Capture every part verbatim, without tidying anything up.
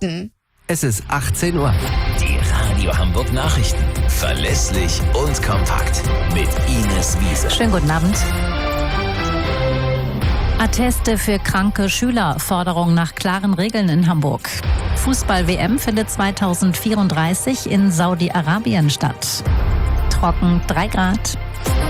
Nachrichten. Es ist achtzehn Uhr. Die Radio Hamburg Nachrichten. Verlässlich und kompakt. Mit Ines Wiese. Schönen guten Abend. Atteste für kranke Schüler. Forderung nach klaren Regeln in Hamburg. Fußball-W M findet zweitausendvierunddreißig in Saudi-Arabien statt. Trocken drei Grad.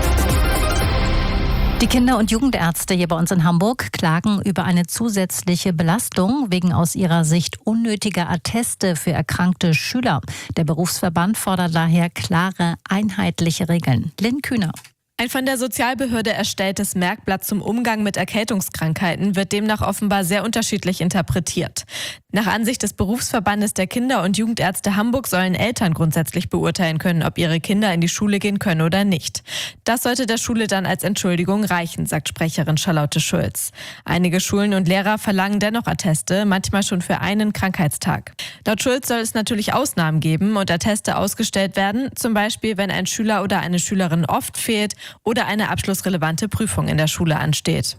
Die Kinder- und Jugendärzte hier bei uns in Hamburg klagen über eine zusätzliche Belastung wegen aus ihrer Sicht unnötiger Atteste für erkrankte Schüler. Der Berufsverband fordert daher klare, einheitliche Regeln. Lynn Kühner. Ein von der Sozialbehörde erstelltes Merkblatt zum Umgang mit Erkältungskrankheiten wird demnach offenbar sehr unterschiedlich interpretiert. Nach Ansicht des Berufsverbandes der Kinder- und Jugendärzte Hamburg sollen Eltern grundsätzlich beurteilen können, ob ihre Kinder in die Schule gehen können oder nicht. Das sollte der Schule dann als Entschuldigung reichen, sagt Sprecherin Charlotte Schulz. Einige Schulen und Lehrer verlangen dennoch Atteste, manchmal schon für einen Krankheitstag. Laut Schulz soll es natürlich Ausnahmen geben und Atteste ausgestellt werden, zum Beispiel wenn ein Schüler oder eine Schülerin oft fehlt oder eine abschlussrelevante Prüfung in der Schule ansteht.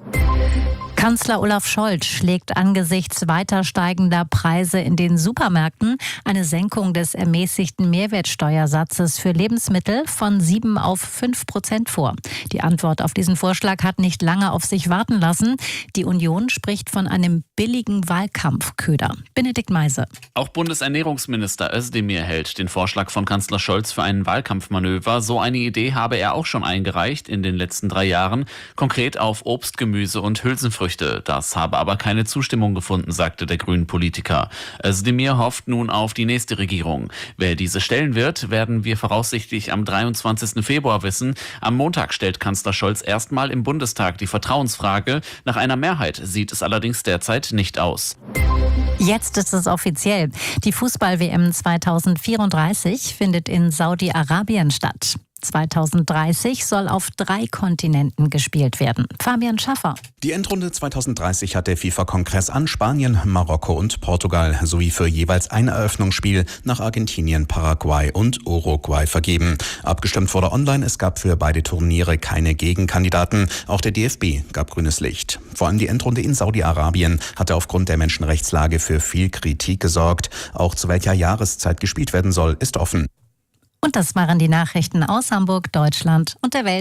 Kanzler Olaf Scholz schlägt angesichts weiter steigender Preise in den Supermärkten eine Senkung des ermäßigten Mehrwertsteuersatzes für Lebensmittel von sieben auf fünf Prozent vor. Die Antwort auf diesen Vorschlag hat nicht lange auf sich warten lassen. Die Union spricht von einem billigen Wahlkampfköder. Benedikt Meise. Auch Bundesernährungsminister Özdemir hält den Vorschlag von Kanzler Scholz für ein Wahlkampfmanöver. So eine Idee habe er auch schon eingereicht in den letzten drei Jahren, konkret auf Obst, Gemüse und Hülsenfrüchte. Das habe aber keine Zustimmung gefunden, sagte der Grünen-Politiker. Özdemir hofft nun auf die nächste Regierung. Wer diese stellen wird, werden wir voraussichtlich am dreiundzwanzigsten Februar wissen. Am Montag stellt Kanzler Scholz erstmal im Bundestag die Vertrauensfrage. Nach einer Mehrheit sieht es allerdings derzeit nicht aus. Jetzt ist es offiziell. Die Fußball-W M zweitausendvierunddreißig findet in Saudi-Arabien statt. zweitausenddreißig soll auf drei Kontinenten gespielt werden. Fabian Schaffer. Die Endrunde zweitausenddreißig hat der FIFA-Kongress an Spanien, Marokko und Portugal sowie für jeweils ein Eröffnungsspiel nach Argentinien, Paraguay und Uruguay vergeben. Abgestimmt wurde online, es gab für beide Turniere keine Gegenkandidaten. Auch der D F B gab grünes Licht. Vor allem die Endrunde in Saudi-Arabien hatte aufgrund der Menschenrechtslage für viel Kritik gesorgt. Auch zu welcher Jahreszeit gespielt werden soll, ist offen. Und das waren die Nachrichten aus Hamburg, Deutschland und der Welt.